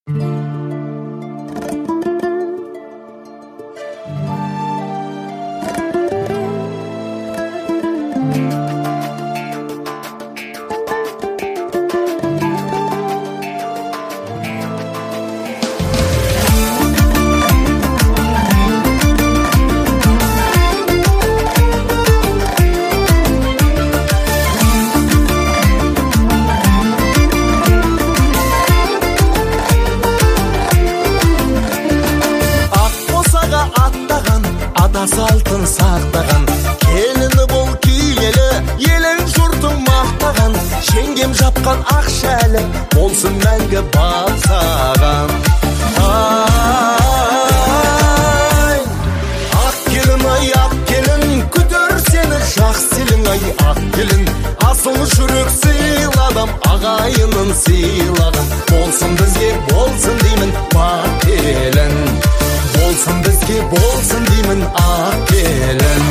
Салтын сақтаған, келіні бол киелі, елің жұртың мақтаған, жеңгем жапқан ақ шәлі, болсын мәңгі бапсаған. Ақ келін ай, ақ келін, күтір сені жақселің ай, ақ келін, асыл жүрек сыйладым, ағайынын сыйлаған, болсын бізге болсын деймін бақ келін. Болсын бізге болсын деймін ақ келін.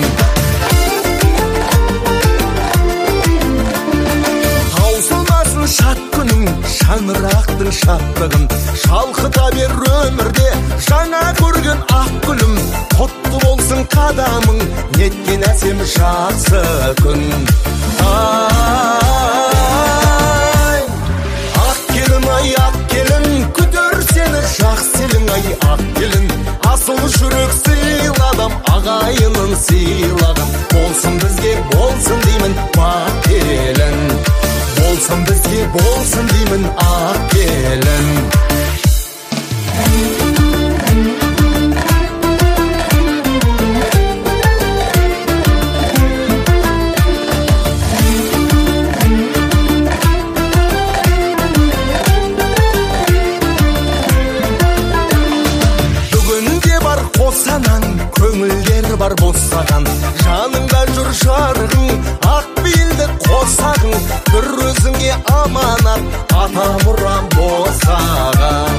Таусылмасын шат күнің, шаңырақтың шаттығын, шалқыта бер өмірде жаңа көрген ақ гүлім. Құтты болсын қадамың, неткен әсем жақсы күн. Ақ келін ай, ақ келін, күтір сені жақселің ай, ақ келін. Асыл жүрек сыйладым, ағайынын сыйлаған, болсын бізге болсын деймін бақ келін. Болсын бізге болсын деймін ақ келін. Қосанан көңілдер бар босаған, жаныңда жүр жарығың, ақ бейілді қосағың, бір өзіңе аманат, ата мұрам босаған.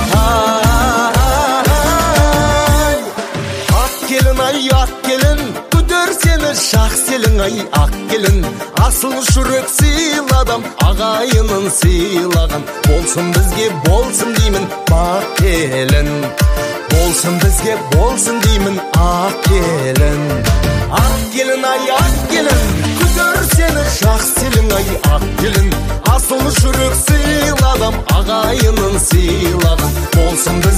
Ақ келін ай, ақ келін, күтір сені жақселің ай, ақ келін. Асыл жүрек сыйладым, ағайынын сыйлаған, болсын бізге болсын деймін бақ келін. Болсын бізге болсын деймін ақ келін. Ақ келін ай, ақ келін, күтір сені жақселің ай, ақ келін. Асыл жүрек сыйладым, ағайынын сыйлаған, болсын